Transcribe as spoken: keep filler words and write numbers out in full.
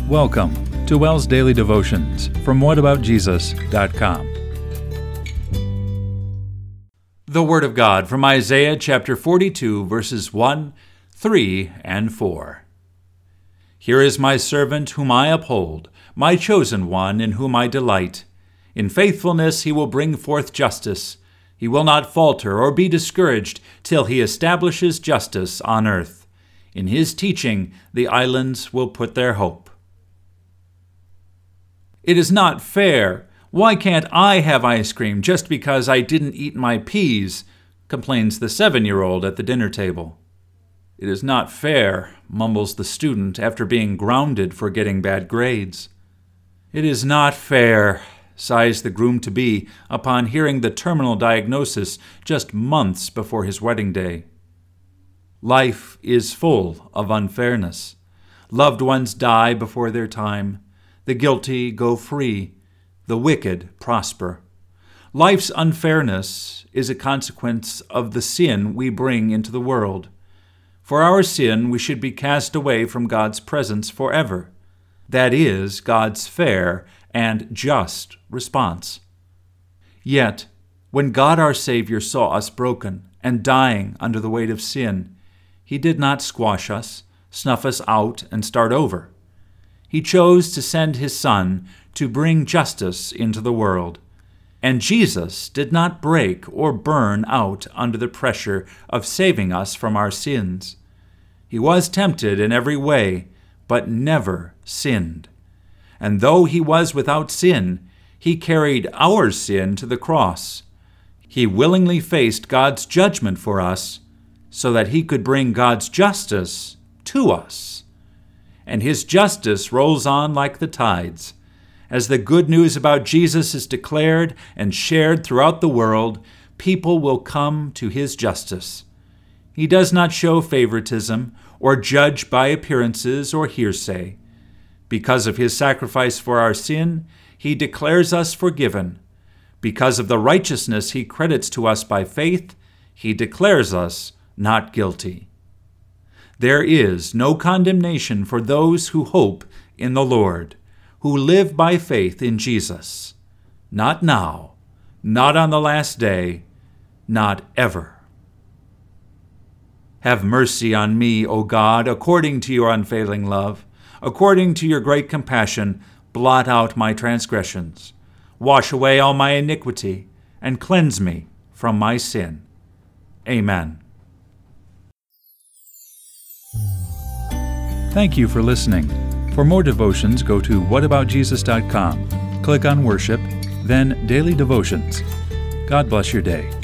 Welcome to WELS Daily Devotions from what about jesus dot com. The Word of God from Isaiah chapter forty-two, verses one, three, and four. Here is my servant whom I uphold, my chosen one in whom I delight. In faithfulness he will bring forth justice. He will not falter or be discouraged till he establishes justice on earth. In his teaching the islands will put their hope. It is not fair. Why can't I have ice cream just because I didn't eat my peas? Complains the seven-year-old at the dinner table. It is not fair, mumbles the student after being grounded for getting bad grades. It is not fair, sighs the groom-to-be upon hearing the terminal diagnosis just months before his wedding day. Life is full of unfairness. Loved ones die before their time. The guilty go free. The wicked prosper. Life's unfairness is a consequence of the sin we bring into the world. For our sin, we should be cast away from God's presence forever. That is God's fair and just response. Yet, when God our Savior saw us broken and dying under the weight of sin, He did not squash us, snuff us out, and start over. He chose to send His Son to bring justice into the world. And Jesus did not break or burn out under the pressure of saving us from our sins. He was tempted in every way, but never sinned. And though he was without sin, he carried our sin to the cross. He willingly faced God's judgment for us so that he could bring God's justice to us. And his justice rolls on like the tides. As the good news about Jesus is declared and shared throughout the world, people will come to his justice. He does not show favoritism or judge by appearances or hearsay. Because of his sacrifice for our sin, he declares us forgiven. Because of the righteousness he credits to us by faith, he declares us not guilty. There is no condemnation for those who hope in the Lord, who live by faith in Jesus. Not now, not on the last day, not ever. Have mercy on me, O God, according to your unfailing love. According to your great compassion, blot out my transgressions. Wash away all my iniquity, and cleanse me from my sin. Amen. Thank you for listening. For more devotions, go to what about jesus dot com. Click on Worship, then Daily Devotions. God bless your day.